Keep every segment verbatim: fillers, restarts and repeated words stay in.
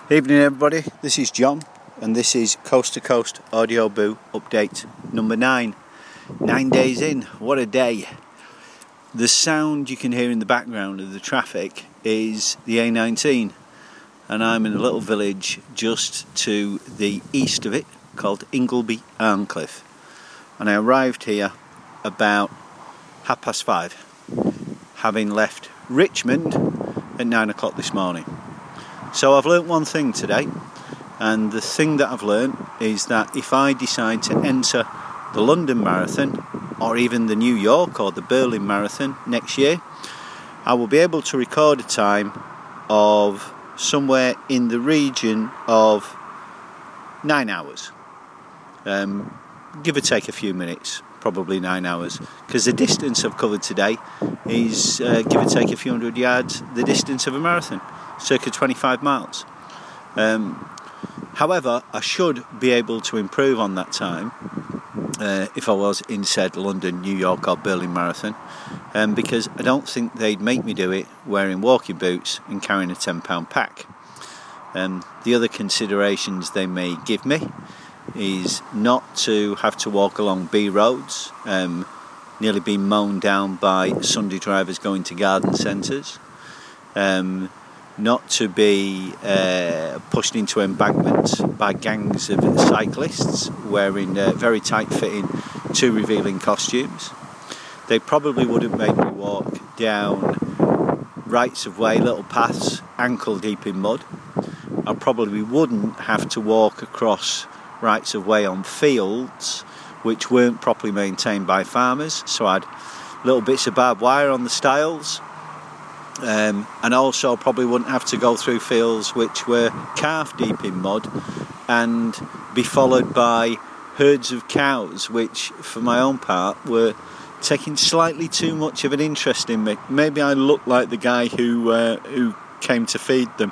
Evening everybody, this is John and this is Coast to Coast Audio Boo update number nine. Nine days in, what a day. The sound you can hear in the background of the traffic is the A nineteen, and I'm in a little village just to the east of it called Ingleby Arncliffe, and I arrived here about half past five, having left Richmond at nine o'clock this morning. So I've learnt one thing today, and the thing that I've learnt is that if I decide to enter the London Marathon or even the New York or the Berlin Marathon next year, I will be able to record a time of somewhere in the region of nine hours, um, give or take a few minutes, probably nine hours, because the distance I've covered today is uh, give or take a few hundred yards the distance of a marathon, circa twenty-five miles. Um, however, I should be able to improve on that time uh, if I was in said London, New York or Berlin Marathon, um, because I don't think they'd make me do it wearing walking boots and carrying a ten pound pack. Um, the other considerations they may give me is not to have to walk along B roads, um, nearly being mown down by Sunday drivers going to garden centres, um, not to be uh, pushed into embankments by gangs of cyclists wearing uh, very tight-fitting, too revealing costumes. They probably wouldn't make me walk down rights of way, little paths, ankle deep in mud. I probably wouldn't have to walk across rights of way on fields which weren't properly maintained by farmers, so I had little bits of barbed wire on the stiles. Um, and also probably wouldn't have to go through fields which were calf deep in mud and be followed by herds of cows which, for my own part, were taking slightly too much of an interest in me. Maybe I look like the guy who uh, who came to feed them.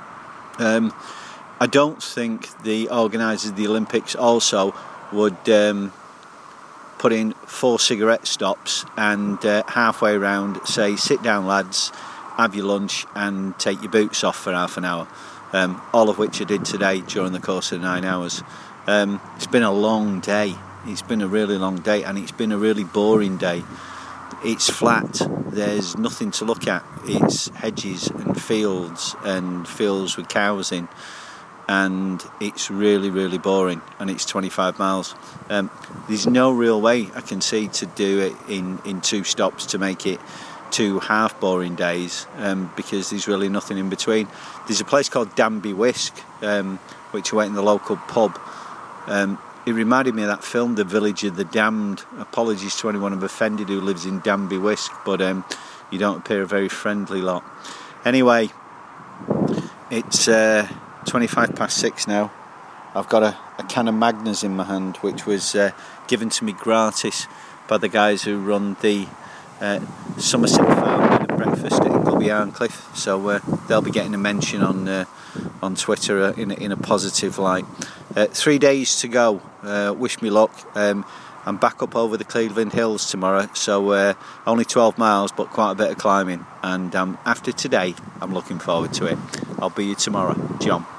Um, I don't think the organisers of the Olympics also would um, put in four cigarette stops and uh, halfway round say, sit down lads, have your lunch and take your boots off for half an hour, um, all of which I did today during the course of nine hours. Um, it's been a long day, it's been a really long day, and it's been a really boring day. It's flat, there's nothing to look at, it's hedges and fields and fields with cows in, and it's really really boring, and it's twenty-five miles. Um, there's no real way I can see to do it in, in two stops to make it two half boring days, um, because there's really nothing in between. There's a place called Danby Wisk, um, which I went in the local pub. Um, it reminded me of that film, The Village of the Damned. Apologies to anyone I've offended who lives in Danby Wisk, but um, you don't appear a very friendly lot. Anyway, it's uh, twenty-five past six now. I've got a, a can of Magners in my hand, which was uh, given to me gratis by the guys who run the uh, Somerset Farm and breakfast at Ingleby Arncliffe, so uh, they'll be getting a mention on uh, on Twitter uh, in, a, in a positive light. Uh, three days to go, uh, wish me luck. um, I'm back up over the Cleveland Hills tomorrow, so uh, only twelve miles but quite a bit of climbing, and um, after today I'm looking forward to it. I'll be you tomorrow. John.